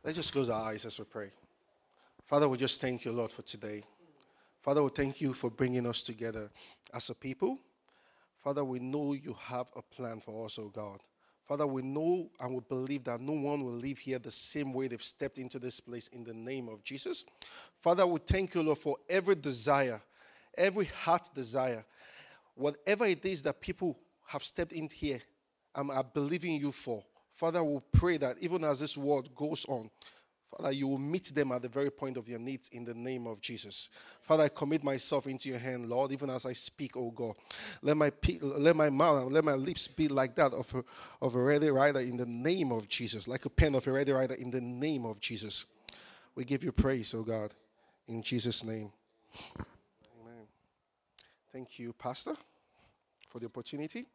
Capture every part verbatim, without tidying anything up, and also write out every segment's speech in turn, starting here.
Let's just close our eyes as we pray. Father, we just thank you, Lord, for today. Father, we thank you for bringing us together as a people. Father, we know you have a plan for us, oh God. Father, we know and we believe that no one will leave here the same way they've stepped into this place in the name of Jesus. Father, we thank you, Lord, for every desire, every heart desire, whatever it is that people have stepped in here and are believing you for. Father, we pray that even as this word goes on, Father, you will meet them at the very point of their needs in the name of Jesus. Father, I commit myself into your hand, Lord, even as I speak, oh God. Let my let my mouth, let my lips be like that of a, of a ready writer in the name of Jesus, like a pen of a ready writer in the name of Jesus. We give you praise, oh God, in Jesus' name. Amen. Thank you, Pastor, for the opportunity.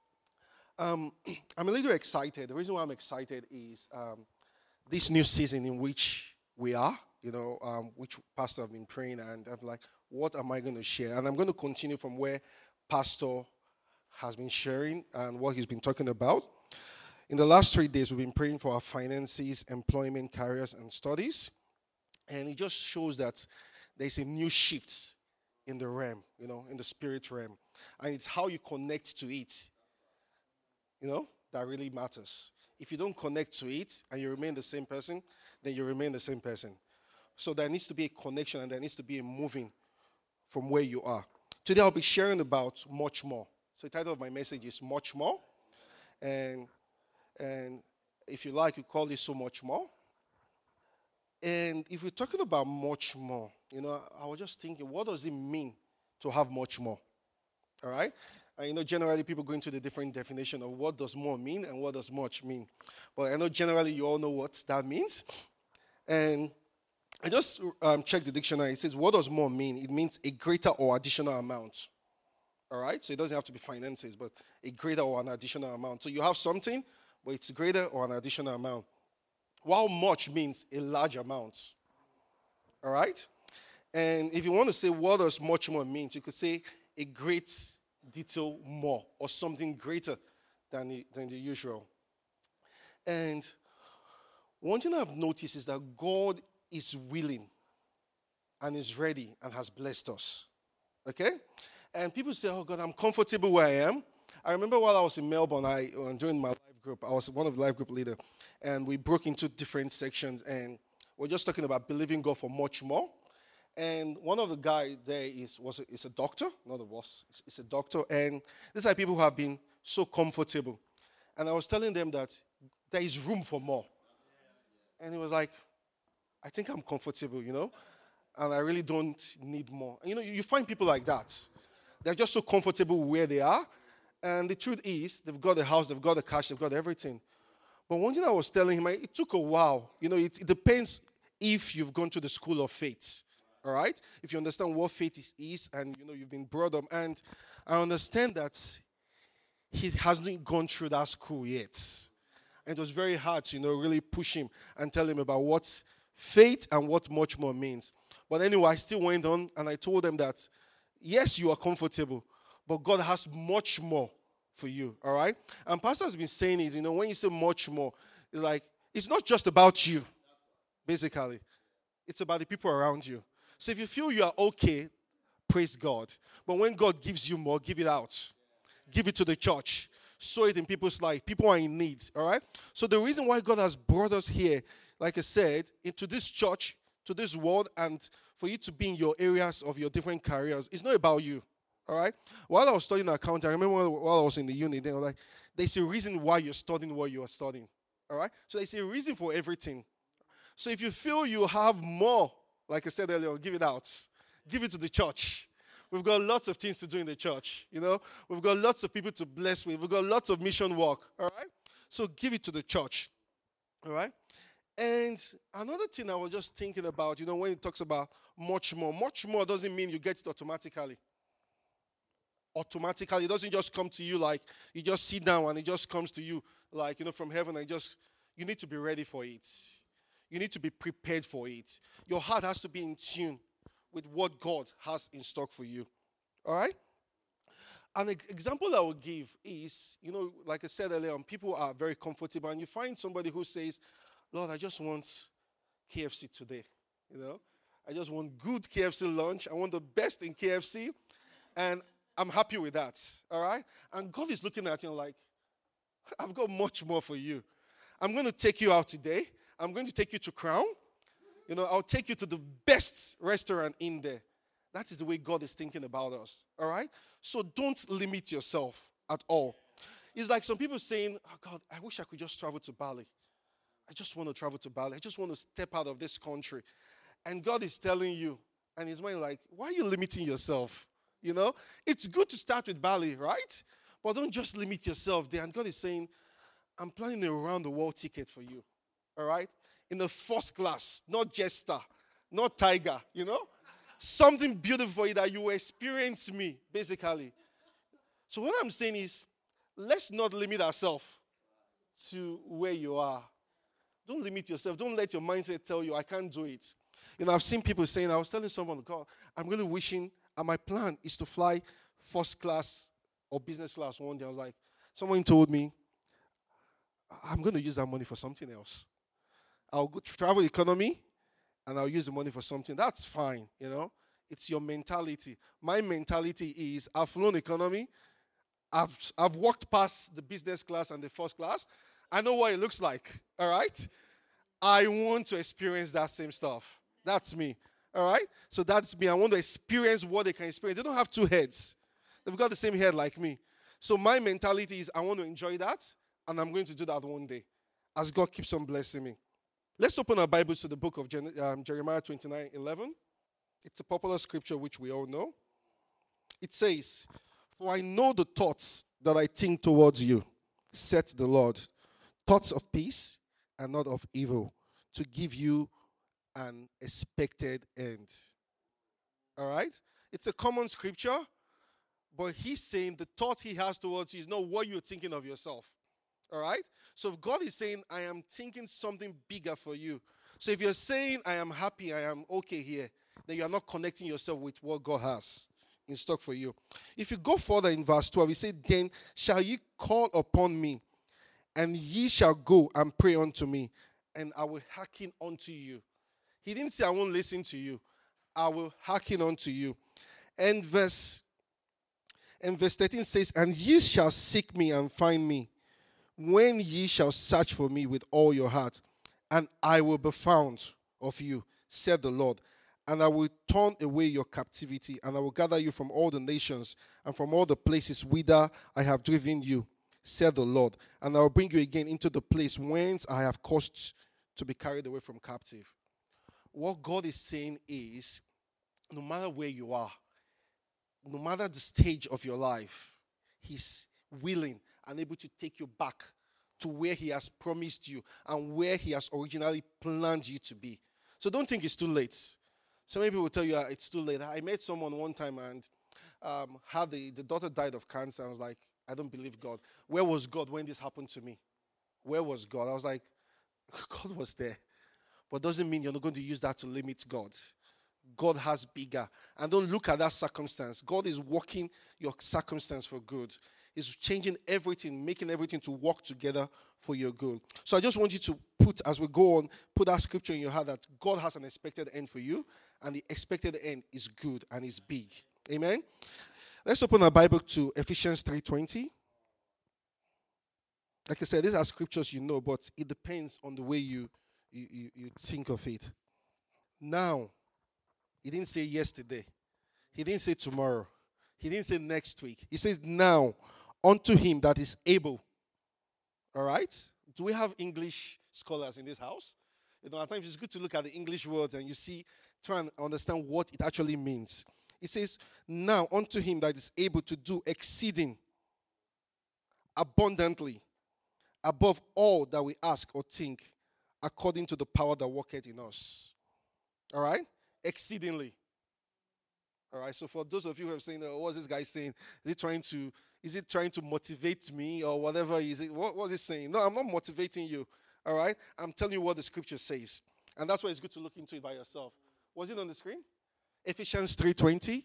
Um, I'm a little excited. The reason why I'm excited is um, this new season in which we are, you know, um, which Pastor have been praying, and I'm like, what am I going to share? And I'm going to continue from where Pastor has been sharing and what he's been talking about. In the last three days, we've been praying for our finances, employment, careers, and studies. And it just shows that there's a new shift in the realm, you know, in the spirit realm. And it's how you connect to it, you know, that really matters. If you don't connect to it and you remain the same person, then you remain the same person. So there needs to be a connection and there needs to be a moving from where you are. Today I'll be sharing about much more. So the title of my message is Much More. And, and if you like, you call it So Much More. And if we're talking about much more, you know, I was just thinking, what does it mean to have much more? All right? And you know, generally people go into the different definition of what does more mean and what does much mean. But I know generally you all know what that means. And I just um, checked the dictionary. It says, what does more mean? It means a greater or additional amount. All right? So it doesn't have to be finances, but a greater or an additional amount. So you have something, but it's greater or an additional amount. While much means a large amount. All right? And if you want to say what does much more mean, you could say a great detail more or something greater than the, than the usual. And one thing I've noticed is that God is willing and is ready and has blessed us. Okay? And people say, oh God, I'm comfortable where I am. I remember while I was in Melbourne, I uh, during my life group, I was one of the life group leader, and we broke into different sections, and we're just talking about believing God for much more. And one of the guys there is was a, is a doctor, not a was, it's, it's a doctor, and these are people who have been so comfortable. And I was telling them that there is room for more. And he was like, I think I'm comfortable, you know, and I really don't need more. And, you know, you, you find people like that. They're just so comfortable where they are. And the truth is, they've got the house, they've got the cash, they've got everything. But one thing I was telling him, it took a while. You know, it, it depends if you've gone to the school of faith. All right? If you understand what faith is, is and, you know, you've been brought up. And I understand that he hasn't gone through that school yet. And it was very hard to, you know, really push him and tell him about what faith and what much more means. But anyway, I still went on and I told them that, yes, you are comfortable, but God has much more for you, all right? And Pastor has been saying it, you know, when you say much more, it's like, it's not just about you, basically. It's about the people around you. So if you feel you are okay, praise God. But when God gives you more, give it out. Give it to the church. Sow it in people's life. People are in need, all right? So the reason why God has brought us here, like I said, into this church, to this world, and for you to be in your areas of your different careers, it's not about you, all right? While I was studying accounting, I remember while I was in the uni, they were like, there's a reason why you're studying what you are studying, all right? So there's a reason for everything. So if you feel you have more, like I said earlier, give it out. Give it to the church. We've got lots of things to do in the church, you know. We've got lots of people to bless with. We've got lots of mission work, all right? So give it to the church, all right? And another thing I was just thinking about, you know, when it talks about much more, much more doesn't mean you get it automatically. Automatically, it doesn't just come to you like you just sit down and it just comes to you like, you know, from heaven and just, you need to be ready for it. You need to be prepared for it. Your heart has to be in tune with what God has in stock for you. All right? An example I will give is, you know, like I said earlier, people are very comfortable, and you find somebody who says, Lord, I just want K F C today. You know, I just want good K F C lunch. I want the best in K F C. And I'm happy with that. All right? And God is looking at you like, I've got much more for you. I'm going to take you out today. I'm going to take you to Crown. You know, I'll take you to the best restaurant in there. That is the way God is thinking about us. All right? So don't limit yourself at all. It's like some people saying, oh God, I wish I could just travel to Bali. I just want to travel to Bali. I just want to step out of this country. And God is telling you, and His mind like, why are you limiting yourself? You know, it's good to start with Bali, right? But don't just limit yourself there. And God is saying, I'm planning a round the world ticket for you. All right? In the first class, not Jester, not Tiger, you know? Something beautiful for you that you will experience me, basically. So what I'm saying is, let's not limit ourselves to where you are. Don't limit yourself. Don't let your mindset tell you, I can't do it. You know, I've seen people saying, I was telling someone, God, I'm really wishing, and my plan is to fly first class or business class one day. I was like, someone told me, I'm going to use that money for something else. I'll go travel economy, and I'll use the money for something. That's fine, you know. It's your mentality. My mentality is, I've flown economy. I've, I've walked past the business class and the first class. I know what it looks like, all right? I want to experience that same stuff. That's me, all right? So that's me. I want to experience what they can experience. They don't have two heads. They've got the same head like me. So my mentality is, I want to enjoy that, and I'm going to do that one day as God keeps on blessing me. Let's open our Bibles to the book of Gen- um, Jeremiah twenty-nine eleven. It's a popular scripture which we all know. It says, for I know the thoughts that I think towards you, saith the Lord, thoughts of peace and not of evil, to give you an expected end. All right? It's a common scripture, but he's saying the thought he has towards you is not what you're thinking of yourself. All right? So if God is saying, I am thinking something bigger for you. So if you're saying, I am happy, I am okay here, then you are not connecting yourself with what God has in stock for you. If you go further in verse twelve, he said, then shall ye call upon me, and ye shall go and pray unto me, and I will hearken unto you. He didn't say, I won't listen to you. I will hearken unto you. And verse, and verse thirteen says, and ye shall seek me and find me, when ye shall search for me with all your heart, and I will be found of you, said the Lord. And I will turn away your captivity, and I will gather you from all the nations and from all the places whither I have driven you, said the Lord. And I will bring you again into the place whence I have caused to be carried away from captive. What God is saying is, no matter where you are, no matter the stage of your life, He's willing and able to take you back to where He has promised you and where He has originally planned you to be. So don't think it's too late. So many people will tell you, uh, it's too late. I met someone one time and um, had the, the daughter died of cancer. I was like, I don't believe God. Where was God when this happened to me? Where was God? I was like, God was there. But doesn't mean you're not going to use that to limit God. God has bigger. And don't look at that circumstance. God is working your circumstance for good. He's changing everything, making everything to work together for your good. So I just want you to put, as we go on, put that scripture in your heart that God has an expected end for you. And the expected end is good and is big. Amen? Let's open our Bible to Ephesians three twenty. Like I said, these are scriptures you know, but it depends on the way you, you, you, you think of it. Now, he didn't say yesterday. He didn't say tomorrow. He didn't say next week. He says now, unto him that is able. All right? Do we have English scholars in this house? You know, at times it's good to look at the English words and you see, try and understand what it actually means. It says, now unto him that is able to do exceeding abundantly above all that we ask or think, according to the power that worketh in us. All right? Exceedingly. All right, so for those of you who are saying, oh, what's this guy saying? Is he trying to, is he trying to motivate me or whatever? Is it, what was he saying? No, I'm not motivating you. All right? I'm telling you what the scripture says. And that's why it's good to look into it by yourself. Was it on the screen? Ephesians three twenty.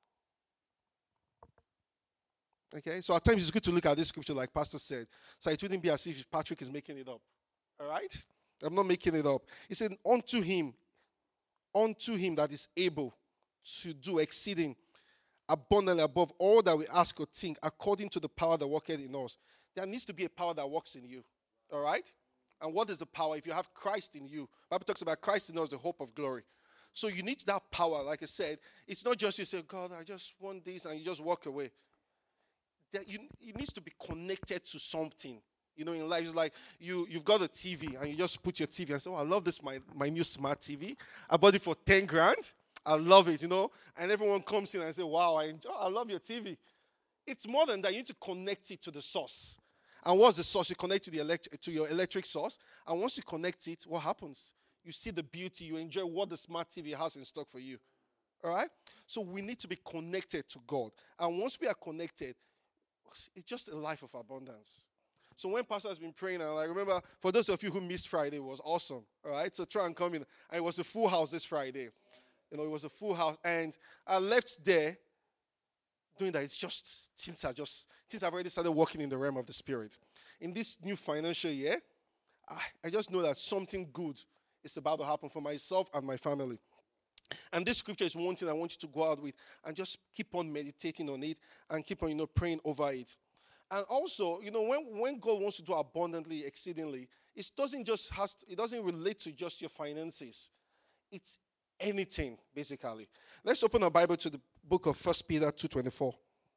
Okay, so at times it's good to look at this scripture like Pastor said. So it wouldn't be as if Patrick is making it up. All right? I'm not making it up. He said, unto him, unto him that is able to do exceeding abundantly above all that we ask or think, according to the power that worketh in us. There needs to be a power that works in you. All right? And what is the power? If you have Christ in you, the Bible talks about Christ in us, the hope of glory. So you need that power. Like I said, it's not just you say, God, I just want this, and you just walk away. That you, it needs to be connected to something. You know, in life, it's like you, you've got a T V, and you just put your T V and say, oh, I love this, my, my new smart T V. I bought it for ten grand. I love it, you know. And everyone comes in and say, wow, I enjoy, I love your T V. It's more than that. You need to connect it to the source. And what's the source? You connect to the elect- to your electric source. And once you connect it, what happens? You see the beauty. You enjoy what the smart T V has in stock for you. All right? So we need to be connected to God. And once we are connected, it's just a life of abundance. So when Pastor has been praying, and I remember, for those of you who missed Friday, it was awesome. All right? So try and come in. And it was a full house this Friday. You know, it was a full house. And I left there doing that. It's just, things are just, things have already started working in the realm of the Spirit. In this new financial year, I, I just know that something good is about to happen for myself and my family. And this scripture is one thing I want you to go out with and just keep on meditating on it and keep on, you know, praying over it. And also, you know, when, when God wants to do abundantly, exceedingly, it doesn't just has to, it doesn't relate to just your finances. It's anything, basically. Let's open our Bible to the book of First Peter two twenty-four.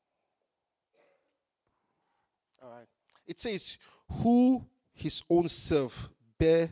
All right. It says, who his own self bare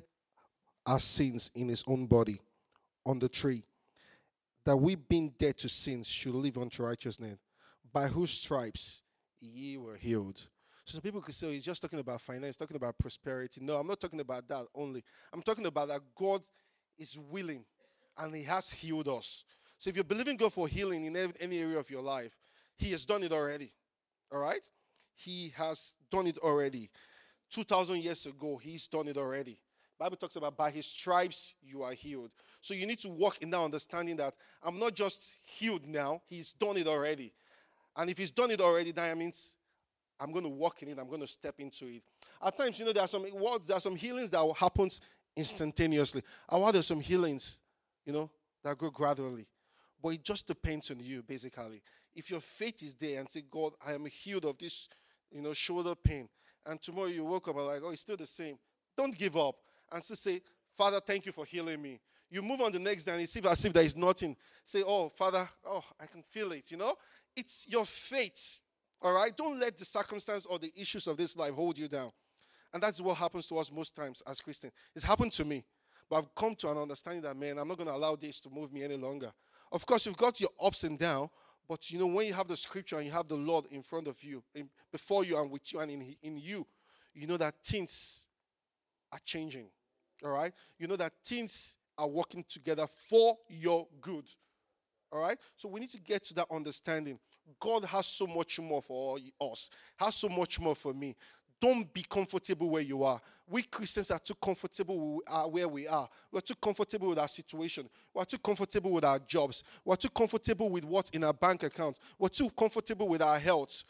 our sins in his own body on the tree, that we being dead to sins should live unto righteousness, by whose stripes ye were healed. So some people could say, oh, he's just talking about finance, talking about prosperity. No, I'm not talking about that only. I'm talking about that God is willing and he has healed us. So if you're believing God for healing in any area of your life, he has done it already. All right? He has done it already. two thousand years ago, he's done it already. The Bible talks about by his stripes you are healed. So you need to walk in that understanding that I'm not just healed now, he's done it already. And if he's done it already, that means I'm going to walk in it, I'm going to step into it. At times, you know, there are some there are some healings that will happen instantaneously. And while there's some healings, you know, that go gradually. But it just depends on you, basically. If your faith is there and say, God, I am healed of this, you know, shoulder pain. And tomorrow you woke up and like, oh, it's still the same. Don't give up. And still say, Father, thank you for healing me. You move on the next day and it's as if there is nothing. Say, oh, Father, oh, I can feel it, you know. It's your faith, all right? Don't let the circumstance or the issues of this life hold you down. And that's what happens to us most times as Christians. It's happened to me. But I've come to an understanding that, man, I'm not going to allow this to move me any longer. Of course, you've got your ups and downs, but, you know, when you have the scripture and you have the Lord in front of you, in, before you and with you and in, in you, you know that things are changing, all right? You know that things are working together for your good, all right? So we need to get to that understanding. God has so much more for us, has so much more for me. Don't be comfortable where you are. We Christians are too comfortable where we are. We're too comfortable with our situation. We're too comfortable with our jobs. We're too comfortable with what's in our bank account. We're too comfortable with our health.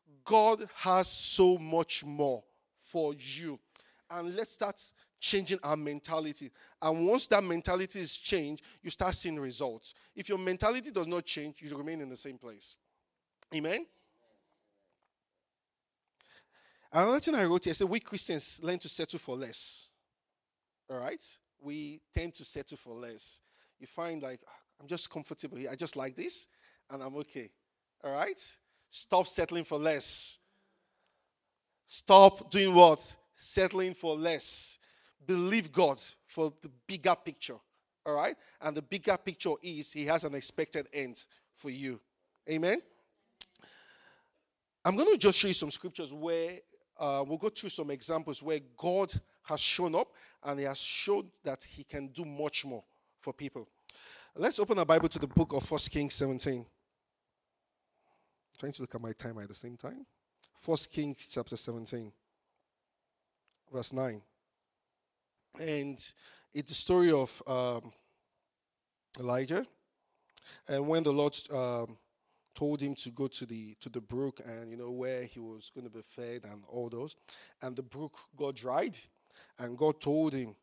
God has so much more for you. And let's start changing our mentality. And once that mentality is changed, you start seeing results. If your mentality does not change, you remain in the same place. Amen? Another thing I wrote here, I said we Christians learn to settle for less. All right? We tend to settle for less. You find like, I'm just comfortable here. I just like this, and I'm okay. All right? Stop settling for less. Stop doing what? Settling for less. Believe God for the bigger picture. All right? And the bigger picture is he has an expected end for you. Amen? I'm going to just show you some scriptures where uh, we'll go through some examples where God has shown up and he has shown that he can do much more for people. Let's open our Bible to the book of First Kings seventeen. I'm trying to look at my time at the same time. First Kings chapter seventeen, verse nine. And it's the story of um, Elijah. And when the Lord um, told him to go to the to the brook and, you know, where he was going to be fed and all those. And the brook got dried. And God told him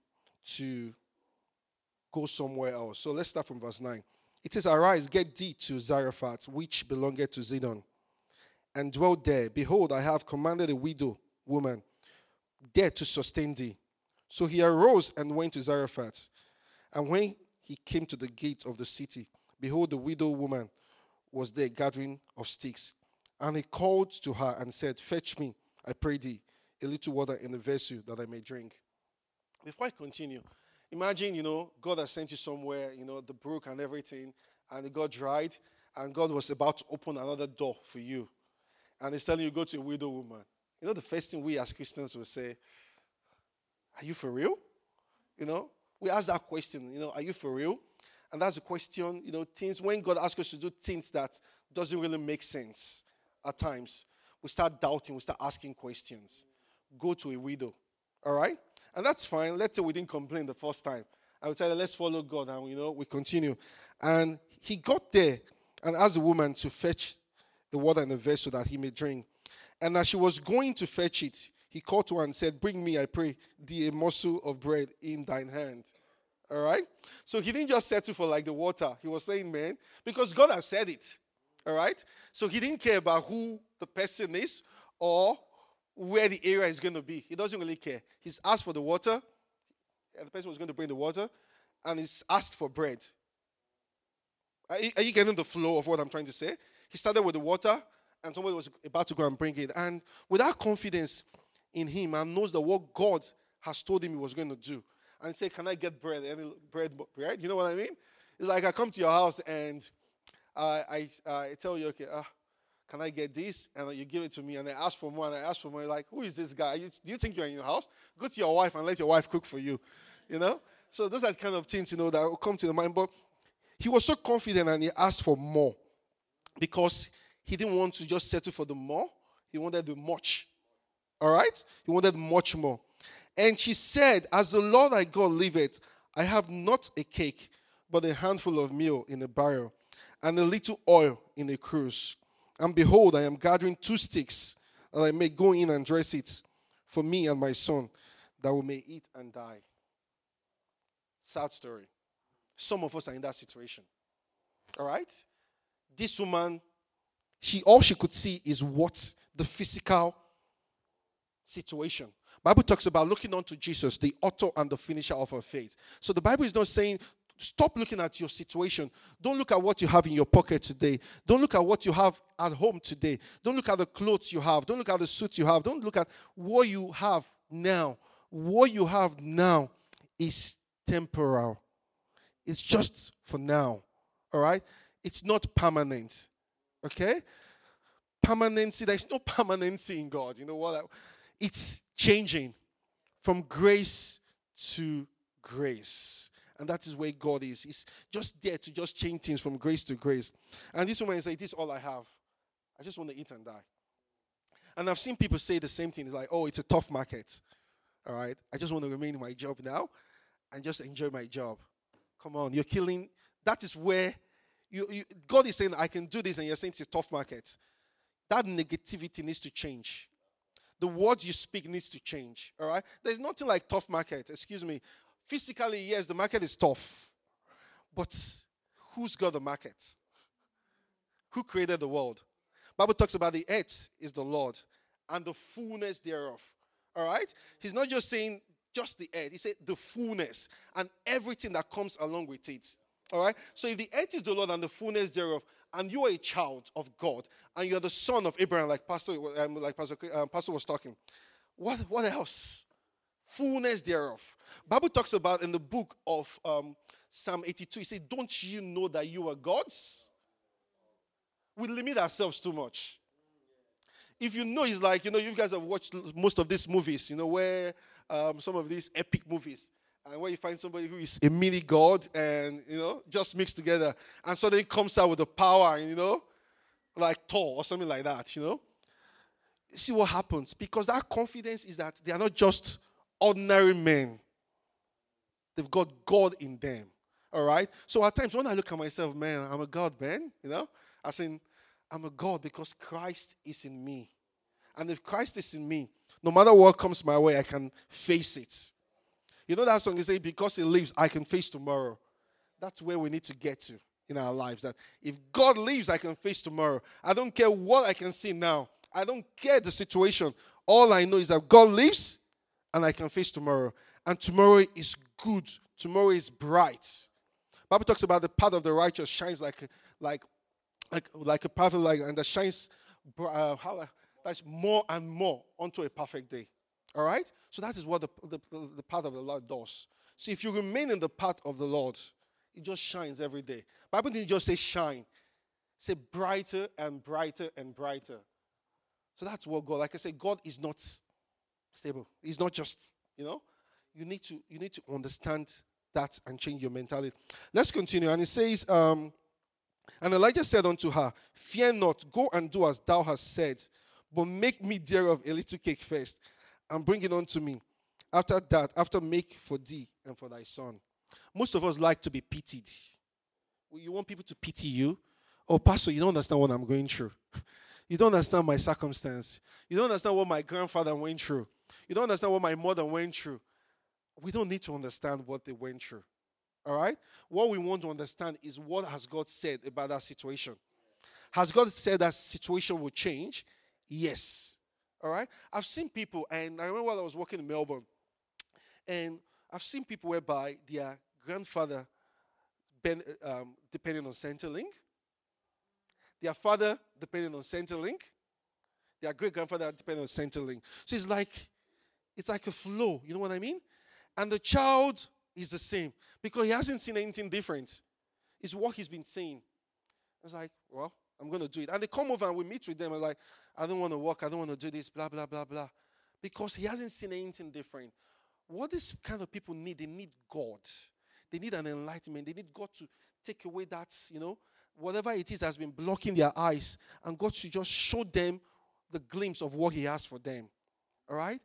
to go somewhere else. So let's start from verse nine. It says, Arise, get thee to Zarephath, which belongeth to Zidon, and dwell there. Behold, I have commanded a widow woman there to sustain thee. So he arose and went to Zarephath. And when he came to the gate of the city, behold, the widow woman was there gathering of sticks. And he called to her and said, Fetch me, I pray thee, a little water in the vessel that I may drink. Before I continue, imagine, you know, God has sent you somewhere, you know, the brook and everything, and it got dried, and God was about to open another door for you. And he's telling you, go to a widow woman. You know, the first thing we as Christians will say, are you for real? You know, we ask that question, you know, are you for real? And that's the question, you know, things, when God asks us to do things that doesn't really make sense at times, we start doubting, we start asking questions. Go to a widow, all right? And that's fine. Let's say we didn't complain the first time. I would say, let's follow God, and, you know, we continue. And he got there and asked the woman to fetch the water in the vessel that he may drink. And as she was going to fetch it, he called to her and said, Bring me, I pray, thee a morsel of bread in thine hand. All right? So he didn't just settle for like the water. He was saying, man, because God has said it. All right? So he didn't care about who the person is or where the area is going to be. He doesn't really care. He's asked for the water. And the person was going to bring the water. And he's asked for bread. Are you, are you getting the flow of what I'm trying to say? He started with the water, and somebody was about to go and bring it. And without confidence in him, and knows that what God has told him he was going to do. And he said, can I get bread? Any bread, bread? You know what I mean? It's like I come to your house and uh, I uh, I tell you, okay, uh, can I get this? And you give it to me, and I ask for more, and I ask for more. You're like, who is this guy? You, do you think you're in your house? Go to your wife and let your wife cook for you. You know? So those are the kind of things, you know, that will come to the mind. But he was so confident, and he asked for more because he didn't want to just settle for the more. He wanted the much. All right? He wanted much more. And she said, as the Lord thy God liveth, I have not a cake, but a handful of meal in a barrel, and a little oil in a cruse. And behold, I am gathering two sticks, that I may go in and dress it for me and my son, that we may eat and die. Sad story. Some of us are in that situation. All right? This woman, she all she could see is what the physical situation. Bible talks about looking unto Jesus, the author and the finisher of our faith. So the Bible is not saying, stop looking at your situation. Don't look at what you have in your pocket today. Don't look at what you have at home today. Don't look at the clothes you have. Don't look at the suit you have. Don't look at what you have now. What you have now is temporal. It's just for now. All right? It's not permanent. Okay? Permanency, there's no permanency in God. You know what? It's changing from grace to grace. And that is where God is. He's just there to just change things from grace to grace. And this woman is like, this is all I have. I just want to eat and die. And I've seen people say the same thing. It's like, oh, it's a tough market. All right? I just want to remain in my job now and just enjoy my job. Come on, you're killing. That is where you, you God is saying, I can do this, and you're saying it's a tough market. That negativity needs to change. The words you speak needs to change. All right? There's nothing like tough market. Excuse me. Physically, yes, the market is tough. But who's got the market? Who created the world? Bible talks about the earth is the Lord and the fullness thereof. All right? He's not just saying just the earth. He said the fullness and everything that comes along with it. All right? So if the earth is the Lord and the fullness thereof, and you are a child of God, and you are the son of Abraham, like Pastor, um, like Pastor, um, Pastor was talking, what, what else? Fullness thereof. Bible talks about in the book of um, Psalm eighty-two, he said, don't you know that you are God's? We limit ourselves too much. If you know, it's like, you know, you guys have watched most of these movies, you know, where um, some of these epic movies, and where you find somebody who is a mini god and, you know, just mixed together, and suddenly comes out with the power, you know, like Thor or something like that, you know. See what happens? Because that confidence is that they are not just ordinary men. They've got God in them. All right? So at times when I look at myself, man, I'm a God, man, you know. I say, I'm a God because Christ is in me. And if Christ is in me, no matter what comes my way, I can face it. You know that song, you say, because he lives, I can face tomorrow. That's where we need to get to in our lives. That if God lives, I can face tomorrow. I don't care what I can see now. I don't care the situation. All I know is that God lives and I can face tomorrow. And tomorrow is good. Tomorrow is bright. Bible talks about the path of the righteous shines like like like like a perfect light, and that shines uh, how that's more and more onto a perfect day. All right? So that is what the, the, the path of the Lord does. So if you remain in the path of the Lord, it just shines every day. Bible didn't just say shine. Say brighter and brighter and brighter. So that's what God, like I said, God is not stable. He's not just, you know. You need to you need to understand that and change your mentality. Let's continue. And it says, um, and Elijah said unto her, fear not, go and do as thou hast said, but make me thereof a little cake first, and bring it unto me. After that, after make for thee and for thy son. Most of us like to be pitied. You want people to pity you. Oh, pastor, you don't understand what I'm going through. You don't understand my circumstance. You don't understand what my grandfather went through. You don't understand what my mother went through. We don't need to understand what they went through. All right? What we want to understand is, what has God said about that situation? Has God said that situation will change? Yes. All right? I've seen people, and I remember while I was working in Melbourne, and I've seen people whereby their grandfather ben, um, depending on Centrelink, their father depending on Centrelink, their great-grandfather depending on Centrelink. So it's like, it's like a flow, you know what I mean? And the child is the same because he hasn't seen anything different. It's what he's been saying. It's like, well, I'm going to do it. And they come over and we meet with them. I'm like, I don't want to work. I don't want to do this, blah, blah, blah, blah. Because he hasn't seen anything different. What these kind of people need, they need God. They need an enlightenment. They need God to take away that, you know, whatever it is that's been blocking their eyes. And God should just show them the glimpse of what he has for them. All right?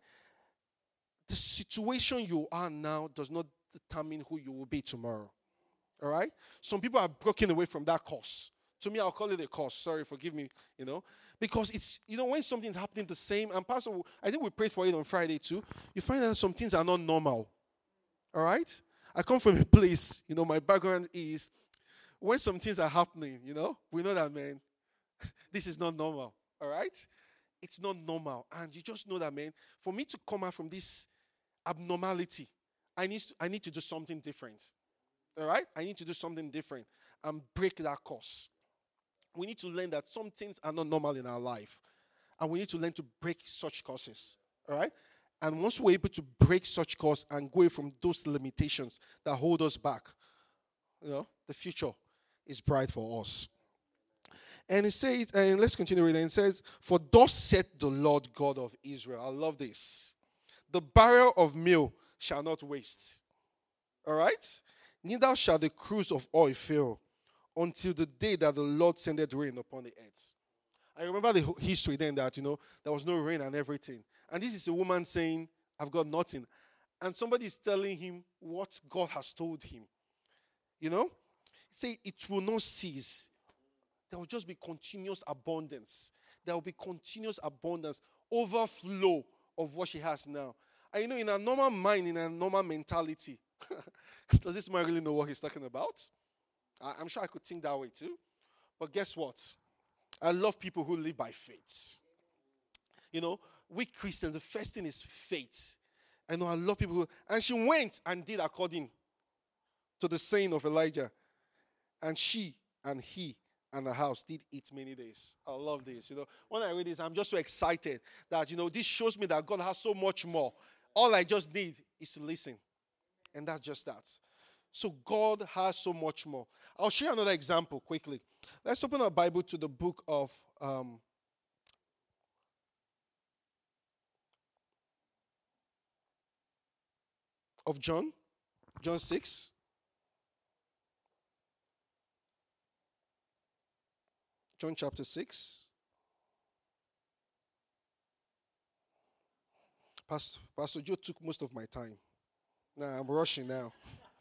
The situation you are now does not determine who you will be tomorrow. All right? Some people are broken away from that course. To me, I'll call it a course. Sorry, forgive me, you know. Because it's, you know, when something's happening the same, and Pastor, I think we prayed for it on Friday too, you find that some things are not normal. All right? I come from a place, you know, my background is, when some things are happening, you know, we know that, man, this is not normal. All right? It's not normal. And you just know that, man, for me to come out from this abnormality, I need to, I need to do something different. All right? I need to do something different and break that course. We need to learn that some things are not normal in our life. And we need to learn to break such courses. All right? And once we're able to break such course and go away from those limitations that hold us back, you know, the future is bright for us. And it says, and let's continue reading. It says, for thus saith the Lord God of Israel. I love this. The barrel of meal shall not waste. All right? Neither shall the cruse of oil fail until the day that the Lord sendeth rain upon the earth. I remember the history then that, you know, there was no rain and everything. And this is a woman saying, I've got nothing. And somebody is telling him what God has told him. You know? Say it will not cease. There will just be continuous abundance. There will be continuous abundance, overflow of what she has now. And you know, in a normal mind, in a normal mentality, does this man really know what he's talking about? I'm sure I could think that way too. But guess what? I love people who live by faith. You know, we Christians, the first thing is faith. I know I love people who, and she went and did according to the saying of Elijah. And she and he and the house did eat many days. I love this. You know, when I read this, I'm just so excited that, you know, this shows me that God has so much more. All I just need is to listen. And that's just that. So God has so much more. I'll share another example quickly. Let's open our Bible to the book of um, of John, John six. John chapter six. Pastor, Pastor Joe took most of my time. Now I'm rushing now.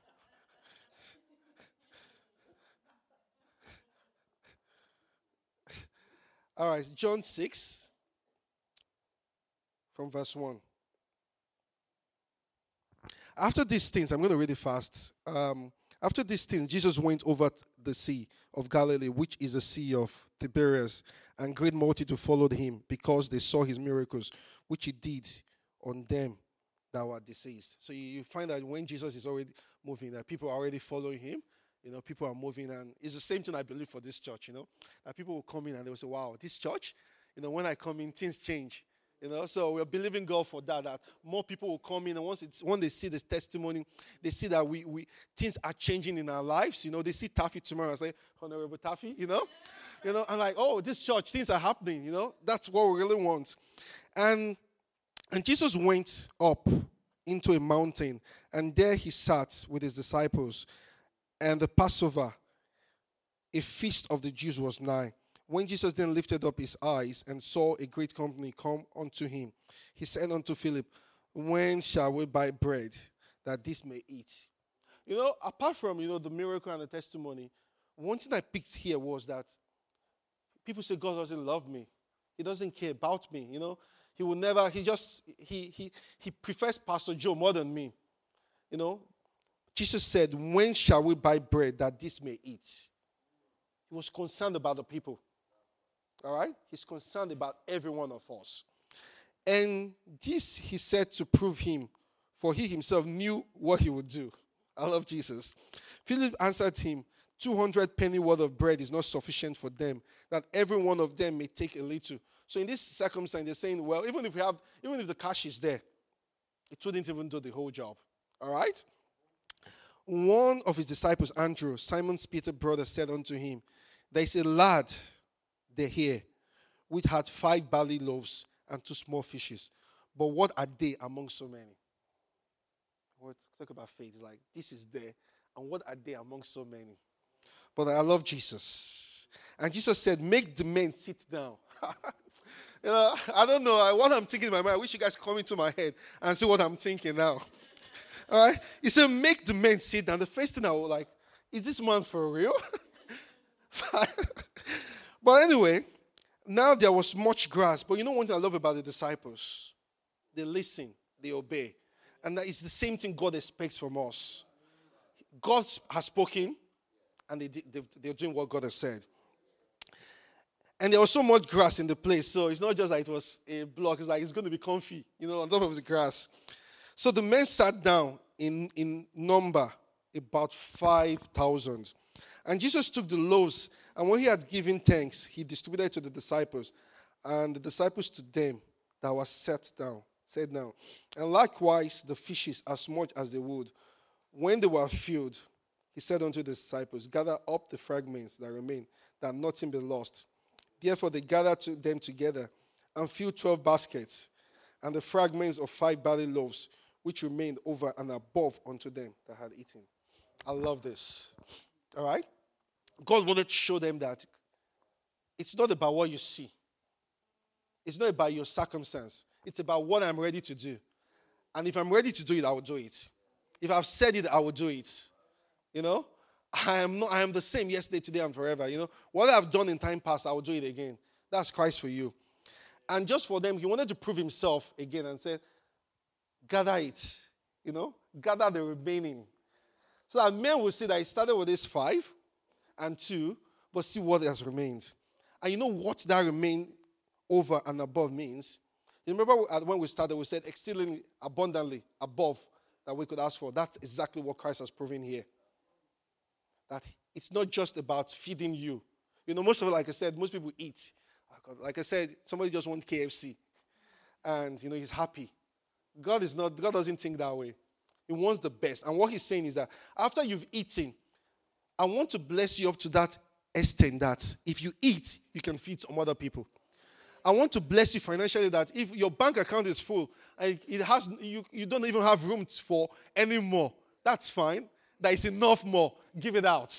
All right, John six, from verse one. After these things, I'm going to read it fast. Um, after these things, Jesus went over the sea of Galilee, which is the sea of Tiberias, and great multitude followed him because they saw his miracles, which he did on them that were diseased. So you, you find that when Jesus is already moving, that people are already following him. You know, people are moving, and it's the same thing I believe for this church. You know, that people will come in and they will say, "Wow, this church." You know, when I come in, things change. You know, so we're believing God for that, that more people will come in, and once it's when they see this testimony, they see that we, we things are changing in our lives. You know, they see Taffy tomorrow and say, "Honorable Taffy," you know, you know, and like, "Oh, this church, things are happening." You know, that's what we really want. And and Jesus went up into a mountain, and there he sat with his disciples. And the Passover, a feast of the Jews, was nigh. When Jesus then lifted up his eyes and saw a great company come unto him, he said unto Philip, "When shall we buy bread that this may eat?" You know, apart from, you know, the miracle and the testimony, one thing I picked here was that people say God doesn't love me. He doesn't care about me, you know. He will never, he just, he he he prefers Pastor Joe more than me, you know. Jesus said, "When shall we buy bread that this may eat?" He was concerned about the people. All right? He's concerned about every one of us. And this he said to prove him, for he himself knew what he would do. I love Jesus. Philip answered him, two hundred penny worth of bread is not sufficient for them, that every one of them may take a little. So in this circumstance, they're saying, well, even if we have, even if the cash is there, it wouldn't even do the whole job. All right? One of his disciples, Andrew, Simon Peter's brother, said unto him, there is a lad there here, which had five barley loaves and two small fishes. But what are they among so many? What talk about faith. It's like, this is there. And what are they among so many? But I love Jesus. And Jesus said, make the men sit down. You know, I don't know what I'm thinking in my mind. I wish you guys come into my head and see what I'm thinking now. All right? He said, make the men sit down. The first thing I was like, is this man for real? But anyway, now there was much grass. But you know one thing I love about the disciples? They listen. They obey. And that is the same thing God expects from us. God has spoken, and they, they, they're doing what God has said. And there was so much grass in the place, so it's not just like it was a block. It's like it's going to be comfy, you know, on top of the grass. So the men sat down in, in number about five thousand. And Jesus took the loaves, and when he had given thanks, he distributed to the disciples, and the disciples to them that were set down. Said now, and likewise the fishes as much as they would. When they were filled, he said unto the disciples, gather up the fragments that remain, that nothing be lost. Therefore they gathered to them together and filled twelve baskets, and the fragments of five barley loaves, which remained over and above unto them that had eaten. I love this. All right? God wanted to show them that it's not about what you see. It's not about your circumstance. It's about what I'm ready to do. And if I'm ready to do it, I will do it. If I've said it, I will do it. You know? I am not I am the same yesterday, today, and forever. You know? What I've done in time past, I will do it again. That's Christ for you. And just for them, he wanted to prove himself again and said, gather it. You know? Gather the remaining. So that men will see that he started with this five and two, but see what has remained. And you know what that remain over and above means? You remember when we started, we said exceedingly abundantly above that we could ask for. That's exactly what Christ has proven here. That it's not just about feeding you. You know, most of it, like I said, most people eat. Like I said, somebody just wants K F C. And, you know, he's happy. God is not, God doesn't think that way. He wants the best. And what he's saying is that after you've eaten, I want to bless you up to that extent that if you eat, you can feed some other people. I want to bless you financially that if your bank account is full and it has you, you don't even have room for any more, that's fine. There is enough more. Give it out.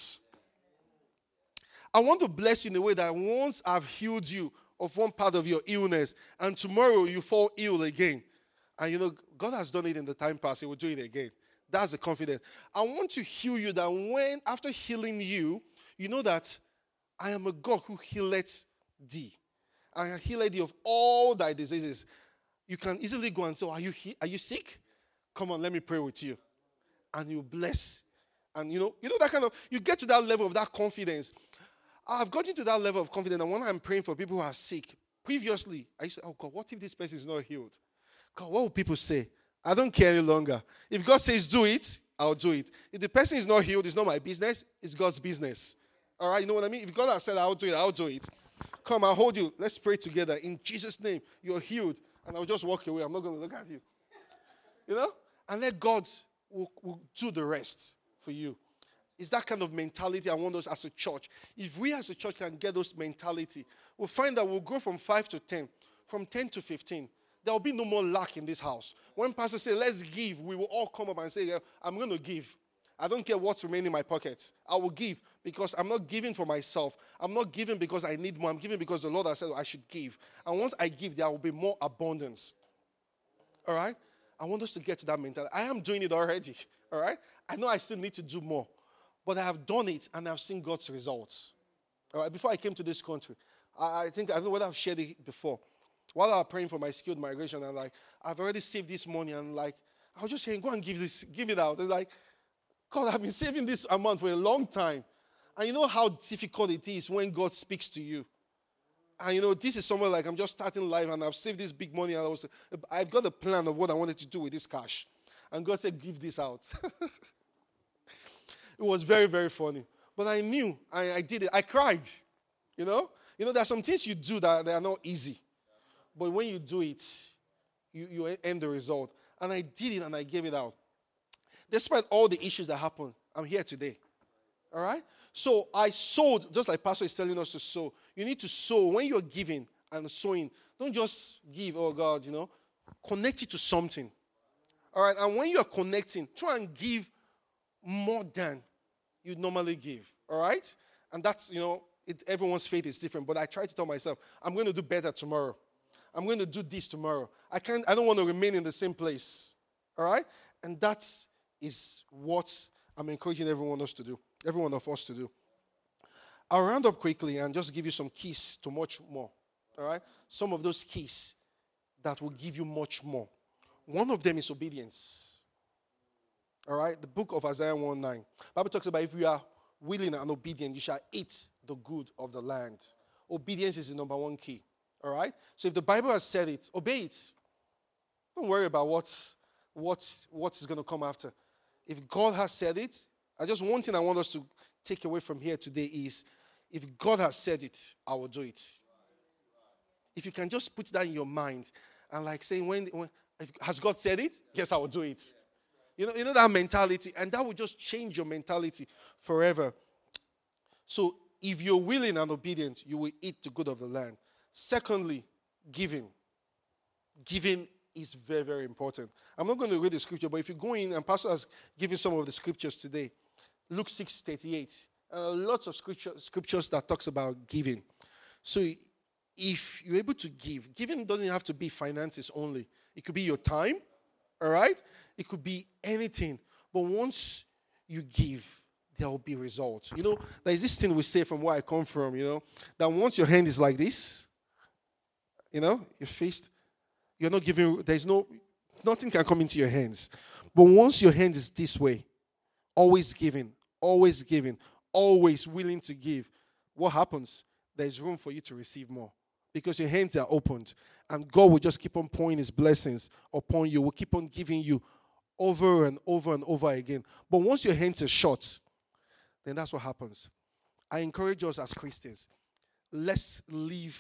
I want to bless you in a way that once I've healed you of one part of your illness and tomorrow you fall ill again, and you know, God has done it in the time past, he will do it again. That's the confidence. I want to heal you that when, after healing you, you know that I am a God who healeth thee. I healed thee of all thy diseases. You can easily go and say, are you, he- are you sick? Come on, let me pray with you. and you bless. And you know, you know that kind of, you get to that level of that confidence. I've gotten to that level of confidence, and when I'm praying for people who are sick, previously, I used to say, oh God, what if this person is not healed? God, what will people say? I don't care any longer. If God says do it, I'll do it. If the person is not healed, it's not my business, it's God's business. All right, you know what I mean? If God has said I'll do it, I'll do it. Come, I'll hold you. Let's pray together. In Jesus' name, you're healed. And I'll just walk away. I'm not going to look at you. You know? And let God will, will do the rest for you. It's that kind of mentality I want us as a church. If we as a church can get those mentality, we'll find that we'll go from five to ten, from ten to fifteen. There will be no more lack in this house. When pastors say, let's give, we will all come up and say, I'm going to give. I don't care what's remaining in my pocket. I will give because I'm not giving for myself. I'm not giving because I need more. I'm giving because the Lord has said I should give. And once I give, there will be more abundance. All right? I want us to get to that mentality. I am doing it already. All right? I know I still need to do more. But I have done it and I've seen God's results. All right? Before I came to this country, I, I think, I don't know whether I've shared it before. While I was praying for my skilled migration, I'm like, I've already saved this money. And like, I was just saying, go and give this, give it out. And like, God, I've been saving this amount for a long time. And you know how difficult it is when God speaks to you. And you know, this is somewhere like I'm just starting life and I've saved this big money and I was, I've got a plan of what I wanted to do with this cash. And God said, give this out. It was very, very funny. But I knew, I, I did it. I cried, you know. You know, there are some things you do that they are not easy. But when you do it, you, you end the result. And I did it and I gave it out. Despite all the issues that happened, I'm here today. All right? So I sowed, just like Pastor is telling us to sow. You need to sow. When you're giving and sowing, don't just give, oh God, you know. Connect it to something. All right? And when you're connecting, try and give more than you normally give. All right? And that's, you know, it, everyone's faith is different. But I try to tell myself, I'm going to do better tomorrow. I'm going to do this tomorrow. I can't, I don't want to remain in the same place. All right? And that is what I'm encouraging everyone else to do. Every one of us to do. I'll round up quickly and just give you some keys to much more. All right? Some of those keys that will give you much more. One of them is obedience. All right? The book of Isaiah one nine. The Bible talks about if you are willing and obedient, you shall eat the good of the land. Obedience is the number one key. All right? So if the Bible has said it, obey it. Don't worry about what's, what's, what is going to come after. If God has said it, I just one thing I want us to take away from here today is, if God has said it, I will do it. If you can just put that in your mind and like saying, when, when if, has God said it? Yes, I will do it. You know, you know that mentality, and that will just change your mentality forever. So if you're willing and obedient, you will eat the good of the land. Secondly, giving. Giving is very, very important. I'm not going to read the scripture, but if you go in, and Pastor has given some of the scriptures today, Luke six thirty-eight, uh, lots of scripture, scriptures that talks about giving. So if you're able to give, giving doesn't have to be finances only. It could be your time, all right? It could be anything. But once you give, there will be results. You know, there's this thing we say from where I come from, you know, that once your hand is like this, you know, your fist, you're not giving, there's no, nothing can come into your hands. But once your hand is this way, always giving, always giving, always willing to give, what happens? There's room for you to receive more. Because your hands are opened. And God will just keep on pouring his blessings upon you. Will keep on giving you over and over and over again. But once your hands are shut, then that's what happens. I encourage us as Christians, let's live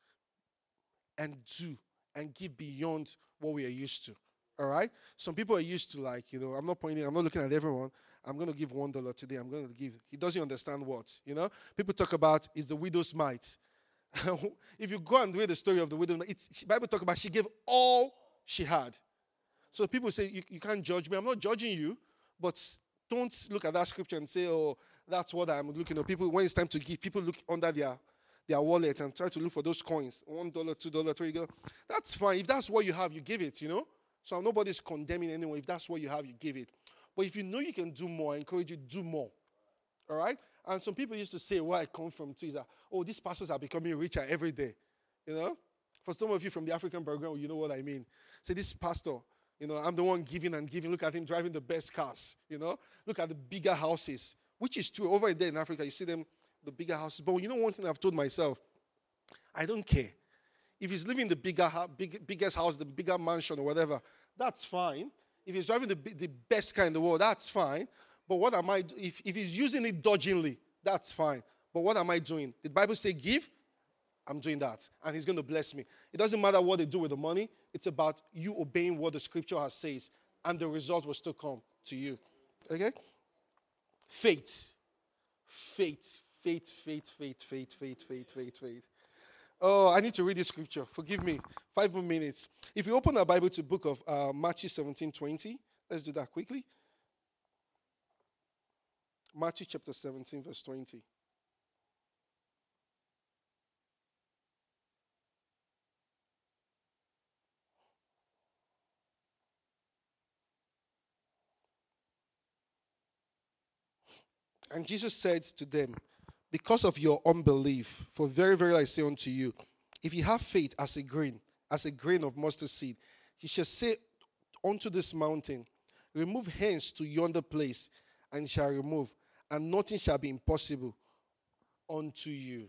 and do and give beyond what we are used to. All right? Some people are used to, like, you know, I'm not pointing, I'm not looking at everyone. I'm going to give one dollar today. I'm going to give. He doesn't understand what, you know. People talk about is the widow's mite. If you go and read the story of the widow, it's, the Bible talk about she gave all she had. So people say, you, you can't judge me. I'm not judging you, but don't look at that scripture and say, oh, that's what I'm looking at. People, when it's time to give, people look under their, their wallet and try to look for those coins. One dollar, two dollars, three dollars. That's fine. If that's what you have, you give it, you know. So nobody's condemning anyone. If that's what you have, you give it. But if you know you can do more, I encourage you to do more. All right? And some people used to say, where I come from too, is that, oh, these pastors are becoming richer every day. You know? For some of you from the African background, you know what I mean. Say, this pastor, You know, I'm the one giving and giving. Look at him driving the best cars. You know, look at the bigger houses, which is true. Over there in Africa, you see them, the bigger houses. But you know one thing I've told myself? I don't care. If he's living in the bigger, big, biggest house, the bigger mansion or whatever, that's fine. If he's driving the, the best car in the world, that's fine. But what am I, if, if he's using it dodgingly, that's fine. But what am I doing? Did the Bible say give? I'm doing that. And he's going to bless me. It doesn't matter what they do with the money. It's about you obeying what the scripture has says. And the result will still come to you. Okay? Faith. Faith. Faith, faith, faith, faith, faith, faith, faith, faith. Oh, I need to read this scripture. Forgive me. Five more minutes. If you open our Bible to the book of uh, Matthew seventeen twenty, let's do that quickly. Matthew chapter seventeen, verse twenty. And Jesus said to them, because of your unbelief, for very, very I say unto you, if you have faith as a grain, as a grain of mustard seed, you shall say unto this mountain, remove hence to yonder place, and shall remove, and nothing shall be impossible unto you.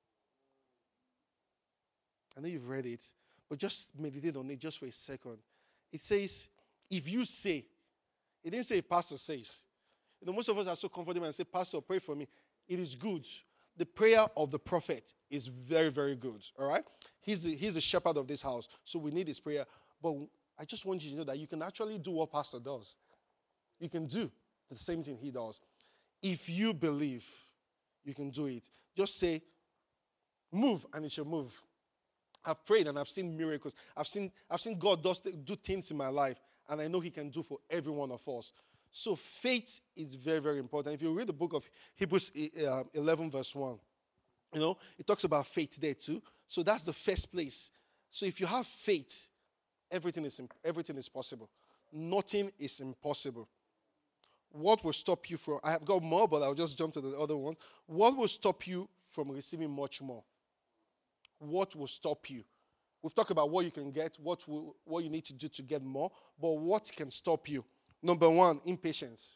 I know you've read it, but just meditate on it just for a second. It says, if you say, it didn't say if pastor says. You know, most of us are so comfortable and say, Pastor, pray for me. It is good. The prayer of the prophet is very, very good. All right? He's the, he's the shepherd of this house, so we need his prayer. But I just want you to know that you can actually do what pastor does. You can do the same thing he does. If you believe, you can do it. Just say, move, and it shall move. I've prayed and I've seen miracles. I've seen, I've seen God does, do things in my life, and I know he can do for every one of us. So faith is very, very important. If you read the book of Hebrews eleven, verse one, you know, it talks about faith there too. So that's the first place. So if you have faith, everything is, everything is possible. Nothing is impossible. What will stop you from, I have got more, but I'll just jump to the other ones. What will stop you from receiving much more? What will stop you? We've talked about what you can get, what will, what you need to do to get more, but what can stop you? Number one, impatience.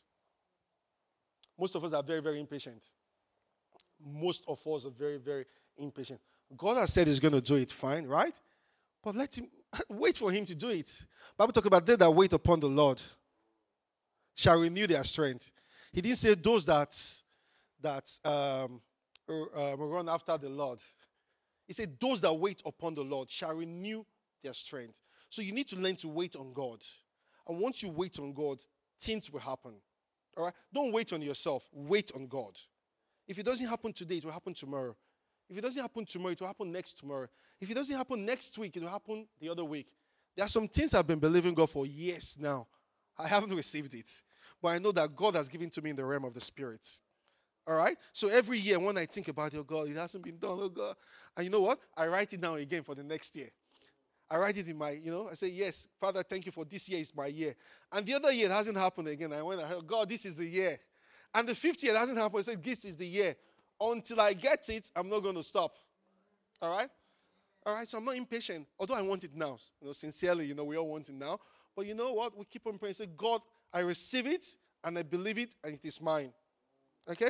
Most of us are very, very impatient. Most of us are very, very impatient. God has said he's going to do it, fine, right? But let him, wait for him to do it. Bible talk about they that wait upon the Lord shall renew their strength. He didn't say those that, that um, uh, run after the Lord. He said those that wait upon the Lord shall renew their strength. So you need to learn to wait on God. And once you wait on God, things will happen. All right? Don't wait on yourself. Wait on God. If it doesn't happen today, it will happen tomorrow. If it doesn't happen tomorrow, it will happen next tomorrow. If it doesn't happen next week, it will happen the other week. There are some things I've been believing God for years now. I haven't received it. But I know that God has given to me in the realm of the Spirit. All right? So every year when I think about it, oh God, it hasn't been done, oh God. And you know what? I write it down again for the next year. I write it in my, you know, I say, yes, Father, thank you for this year is my year. And the other year, it hasn't happened again. I went, oh God, this is the year. And the fifth year, it hasn't happened. I said, this is the year. Until I get it, I'm not going to stop. All right? All right, so I'm not impatient. Although I want it now. You know, sincerely, you know, we all want it now. But you know what? We keep on praying. Say, God, I receive it, and I believe it, and it is mine. Okay?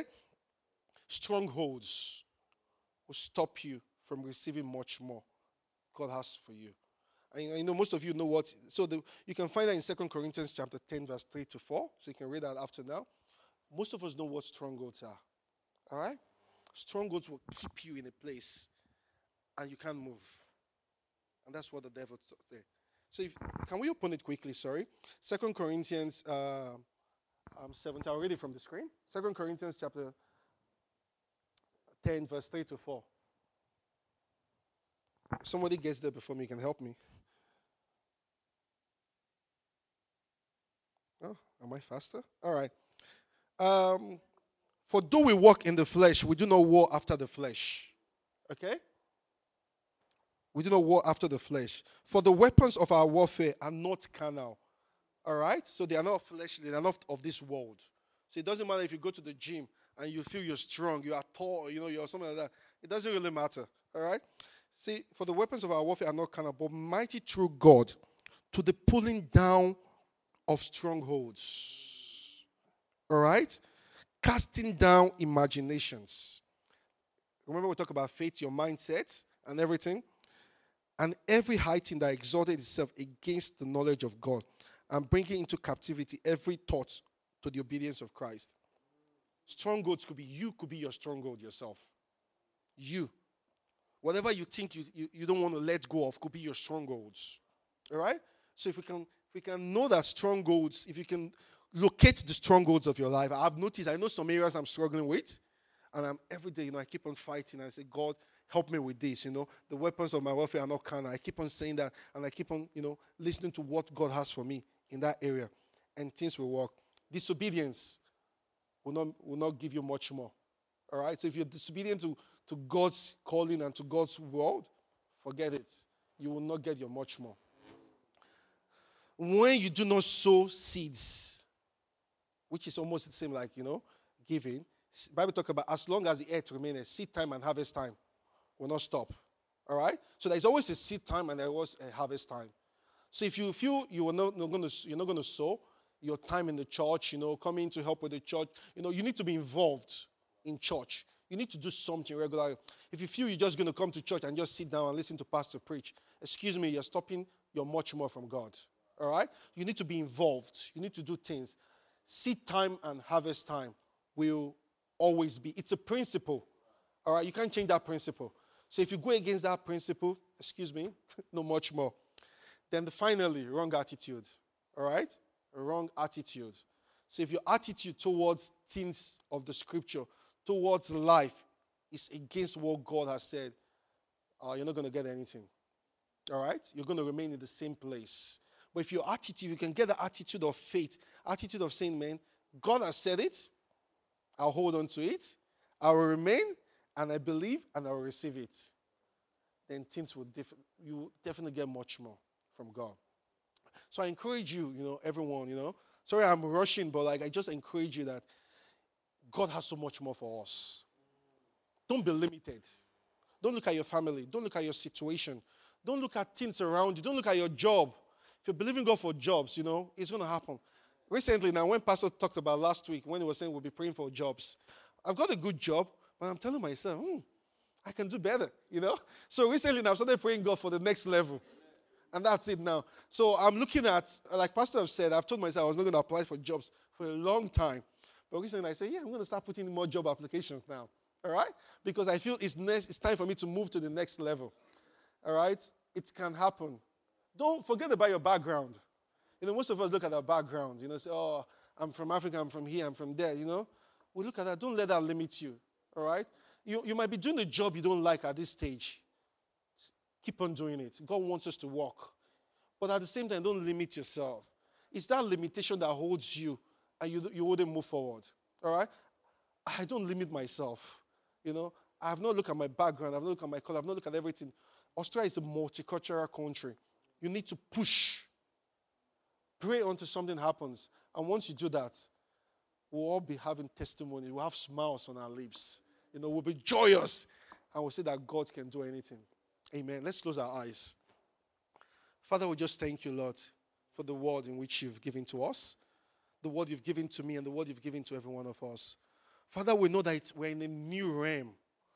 Strongholds will stop you from receiving much more God has for you. And you know, most of you know what. So the, you can find that in Second Corinthians chapter ten, verse three to four. So you can read that after now. Most of us know what strongholds are. All right? Strongholds will keep you in a place and you can't move. And that's what the devil thought there. So if, can we open it quickly? Sorry. Second Corinthians uh, um, seventeen. I'll read it from the screen. Second Corinthians chapter ten, verse three to four. Somebody gets there before me. You can help me. Oh, am I faster? All right. Um, for though we walk in the flesh, we do not war after the flesh. Okay? We do not war after the flesh. For the weapons of our warfare are not carnal. All right? So they are not fleshly. They are not of this world. So it doesn't matter if you go to the gym and you feel you're strong, you are tall, you know, you're something like that. It doesn't really matter. All right? See, for the weapons of our warfare are not carnal, but mighty through God to the pulling down of strongholds. All right? Casting down imaginations. Remember we talk about faith, your mindset, and everything? And every high thing that exalted itself against the knowledge of God, and bringing into captivity every thought to the obedience of Christ. Strongholds could be you, could be your stronghold yourself. You. Whatever you think you, you, you don't want to let go of could be your strongholds. All right? So if we can if we can know that strongholds, if you can locate the strongholds of your life. I've noticed, I know some areas I'm struggling with, and I'm every day, you know, I keep on fighting, and I say, God, help me with this, you know. The weapons of my warfare are not carnal. I keep on saying that, and I keep on, you know, listening to what God has for me in that area, and things will work. Disobedience will not, will not give you much more. All right? So if you're disobedient to, to God's calling and to God's word, forget it. You will not get your much more. When you do not sow seeds, which is almost the same like, you know, giving, the Bible talks about as long as the earth remains, seed time and harvest time will not stop. All right? So there's always a seed time and there was a harvest time. So if you feel you are not, not going to, you're not going to sow your time in the church, you know, coming to help with the church, you know, you need to be involved in church. You need to do something regularly. If you feel you're just going to come to church and just sit down and listen to pastor preach, excuse me, you're stopping your much more from God. All right? You need to be involved. You need to do things. Seed time and harvest time will always be. It's a principle. All right? You can't change that principle. So if you go against that principle, excuse me, no much more. Then the, finally, wrong attitude. All right? A wrong attitude. So if your attitude towards things of the scripture, towards life, is against what God has said, uh, you're not going to get anything. All right? You're going to remain in the same place. But if your attitude, you can get the attitude of faith, attitude of saying, man, God has said it, I'll hold on to it, I will remain, and I believe, and I will receive it. Then things will def- you will definitely get much more from God. So I encourage you, you know, everyone, you know. Sorry I'm rushing, but like I just encourage you that God has so much more for us. Don't be limited. Don't look at your family. Don't look at your situation. Don't look at things around you. Don't look at your job. If you're believing God for jobs, you know, it's going to happen. Recently, now, when Pastor talked about last week, when he was saying we'll be praying for jobs, I've got a good job, but I'm telling myself, hmm, I can do better, you know. So recently, now, I've started praying God for the next level. And that's it now. So I'm looking at, like Pastor have said, I've told myself I was not going to apply for jobs for a long time. But recently, I said, yeah, I'm going to start putting in more job applications now. All right? Because I feel it's, next, it's time for me to move to the next level. All right? It can happen. Don't forget about your background. You know, most of us look at our background. You know, say, oh, I'm from Africa, I'm from here, I'm from there, you know. We look at that. Don't let that limit you, all right? You, you might be doing a job you don't like at this stage. Keep on doing it. God wants us to walk. But at the same time, don't limit yourself. It's that limitation that holds you, and you, you wouldn't move forward, all right? I don't limit myself, you know. I have not looked at my background. I have not looked at my color. I have not looked at everything. Australia is a multicultural country. You need to push. Pray until something happens. And once you do that, we'll all be having testimony. We'll have smiles on our lips. You know, we'll be joyous. And we'll say that God can do anything. Amen. Let's close our eyes. Father, we just thank you, Lord, for the word in which you've given to us, the word you've given to me, and the word you've given to every one of us. Father, we know that we're in a new realm.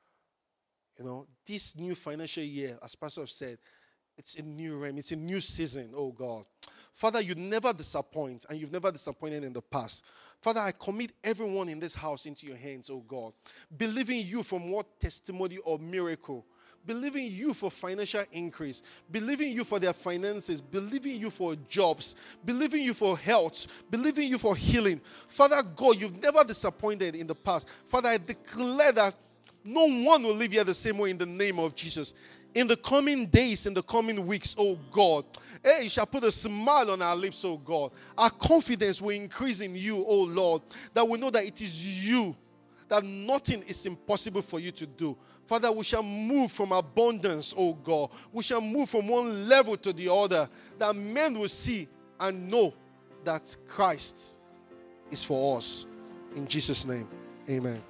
You know, this new financial year, as Pastor said, it's a new realm. It's a new season, oh God. Father, you never disappoint, and you've never disappointed in the past. Father, I commit everyone in this house into your hands, oh God. Believing you for more testimony or miracle. Believing you for financial increase. Believing you for their finances. Believing you for jobs. Believing you for health. Believing you for healing. Father God, you've never disappointed in the past. Father, I declare that no one will live here the same way in the name of Jesus. In the coming days, in the coming weeks, oh God, hey, you shall put a smile on our lips, oh God. Our confidence will increase in you, oh Lord, that we know that it is you, that nothing is impossible for you to do. Father, we shall move from abundance, oh God. We shall move from one level to the other, that men will see and know that Christ is for us. In Jesus' name, amen.